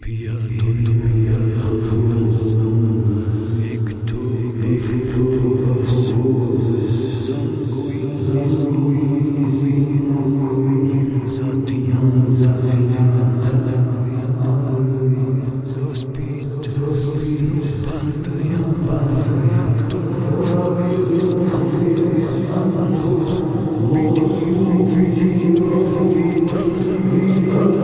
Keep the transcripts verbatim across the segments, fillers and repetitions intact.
Pia totus, ecto bafurus, sanguinis inquin, insatiata, sospit, patria, factum furis antus, nos bidium vita, vita sanus,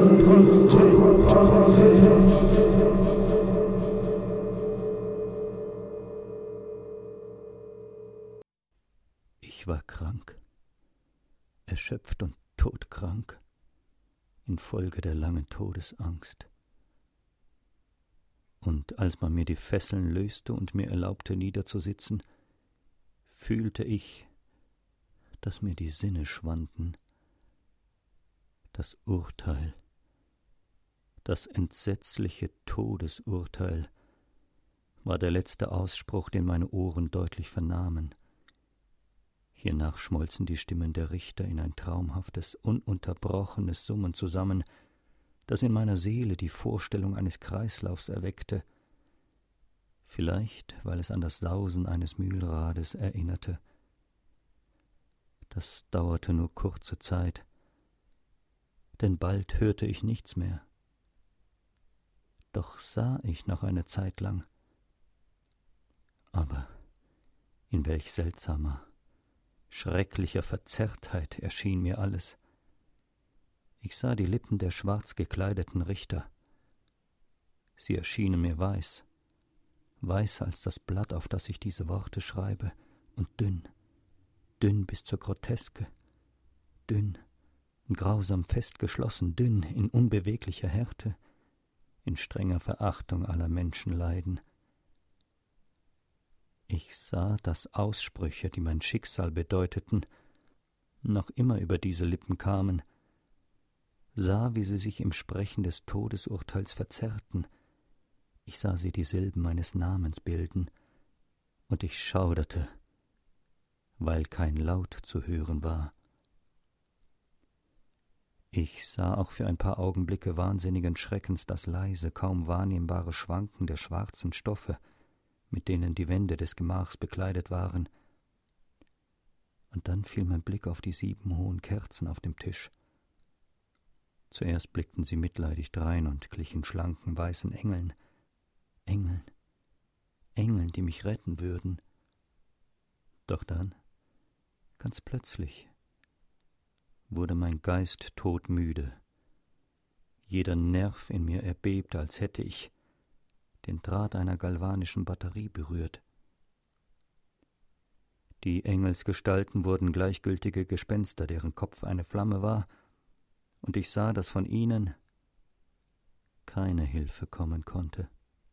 Ich war krank, erschöpft und todkrank, infolge der langen Todesangst. Und als man mir die Fesseln löste und mir erlaubte, niederzusitzen, fühlte ich, dass mir die Sinne schwanden. Das Urteil, das entsetzliche Todesurteil, war der letzte Ausspruch, den meine Ohren deutlich vernahmen. Hiernach schmolzen die Stimmen der Richter in ein traumhaftes, ununterbrochenes Summen zusammen, das in meiner Seele die Vorstellung eines Kreislaufs erweckte, vielleicht weil es an das Sausen eines Mühlrades erinnerte. Das dauerte nur kurze Zeit, denn bald hörte ich nichts mehr. Doch sah ich noch eine Zeit lang. Aber in welch seltsamer, schrecklicher Verzerrtheit erschien mir alles. Ich sah die Lippen der schwarz gekleideten Richter. Sie erschienen mir weiß, weißer als das Blatt, auf das ich diese Worte schreibe, und dünn, dünn bis zur Groteske, dünn und grausam festgeschlossen, dünn in unbeweglicher Härte, in strenger Verachtung aller Menschenleiden. Ich sah, dass Aussprüche, die mein Schicksal bedeuteten, noch immer über diese Lippen kamen, sah, wie sie sich im Sprechen des Todesurteils verzerrten. Ich sah sie die Silben meines Namens bilden, und ich schauderte, weil kein Laut zu hören war. Ich sah auch für ein paar Augenblicke wahnsinnigen Schreckens das leise, kaum wahrnehmbare Schwanken der schwarzen Stoffe, mit denen die Wände des Gemachs bekleidet waren. Und dann fiel mein Blick auf die sieben hohen Kerzen auf dem Tisch. Zuerst blickten sie mitleidig drein und glichen schlanken, weißen Engeln. Engeln, Engeln, die mich retten würden. Doch dann, ganz plötzlich, wurde mein Geist todmüde. Jeder Nerv in mir erbebte, als hätte ich den Draht einer galvanischen Batterie berührt. Die Engelsgestalten wurden gleichgültige Gespenster, deren Kopf eine Flamme war, und ich sah, dass von ihnen keine Hilfe kommen konnte.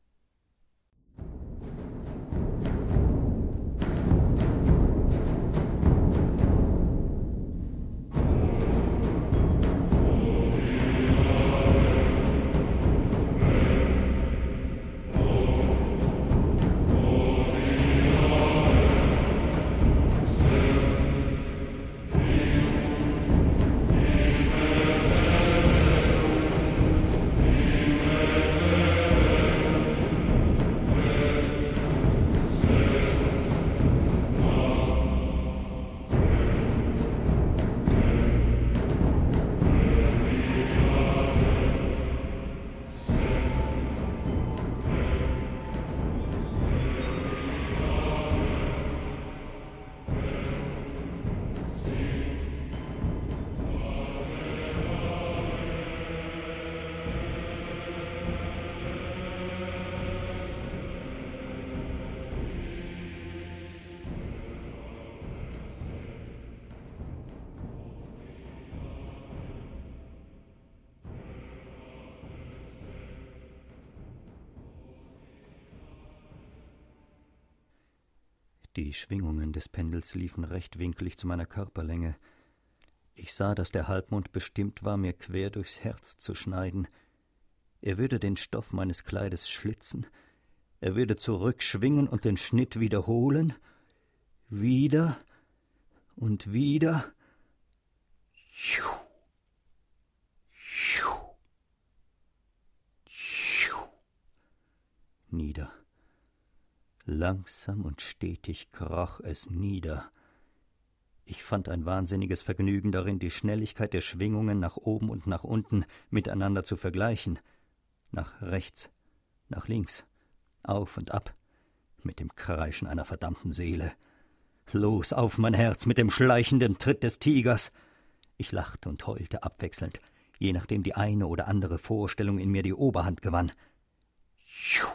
Die Schwingungen des Pendels liefen rechtwinklig zu meiner Körperlänge. Ich sah, dass der Halbmond bestimmt war, mir quer durchs Herz zu schneiden. Er würde den Stoff meines Kleides schlitzen, er würde zurückschwingen und den Schnitt wiederholen, wieder und wieder. Tschu, tschu, tschu. Nieder. Langsam und stetig kroch es nieder. Ich fand ein wahnsinniges Vergnügen darin, die Schnelligkeit der Schwingungen nach oben und nach unten miteinander zu vergleichen. Nach rechts, nach links, auf und ab, mit dem Kreischen einer verdammten Seele. Los auf mein Herz mit dem schleichenden Tritt des Tigers! Ich lachte und heulte abwechselnd, je nachdem die eine oder andere Vorstellung in mir die Oberhand gewann. Schuh!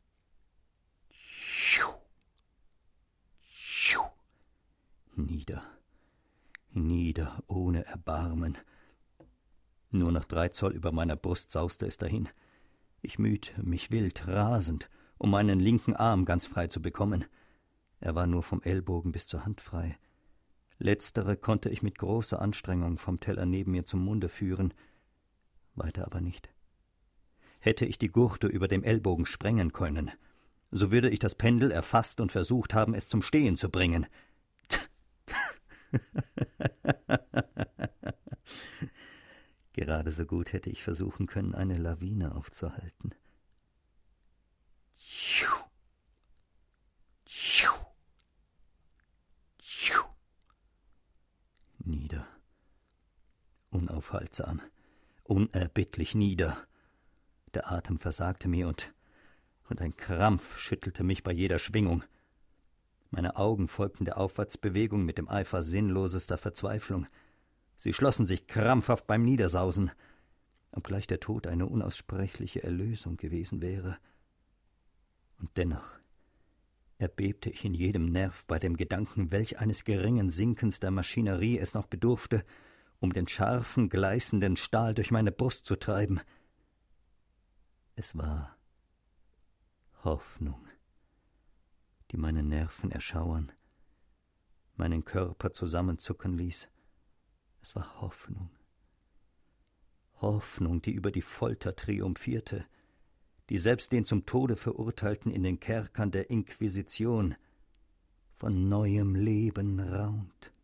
Schuh! Schuh! Nieder, nieder, ohne Erbarmen. Nur noch drei Zoll über meiner Brust sauste es dahin. Ich mühte mich wild, rasend, um meinen linken Arm ganz frei zu bekommen. Er war nur vom Ellbogen bis zur Hand frei. Letztere konnte ich mit großer Anstrengung vom Teller neben mir zum Munde führen, weiter aber nicht. Hätte ich die Gurte über dem Ellbogen sprengen können, so würde ich das Pendel erfasst und versucht haben, es zum Stehen zu bringen. Gerade so gut hätte ich versuchen können, eine Lawine aufzuhalten. Tschu, tschu, tschu. Nieder, unaufhaltsam, unerbittlich nieder. Der Atem versagte mir und, und ein Krampf schüttelte mich bei jeder Schwingung. Meine Augen folgten der Aufwärtsbewegung mit dem Eifer sinnlosester Verzweiflung. Sie schlossen sich krampfhaft beim Niedersausen, obgleich der Tod eine unaussprechliche Erlösung gewesen wäre. Und dennoch erbebte ich in jedem Nerv bei dem Gedanken, welch eines geringen Sinkens der Maschinerie es noch bedurfte, um den scharfen, gleißenden Stahl durch meine Brust zu treiben. Es war Hoffnung, die meine Nerven erschauern, meinen Körper zusammenzucken ließ. Es war Hoffnung. Hoffnung, die über die Folter triumphierte, die selbst den zum Tode Verurteilten in den Kerkern der Inquisition von neuem Leben raunt.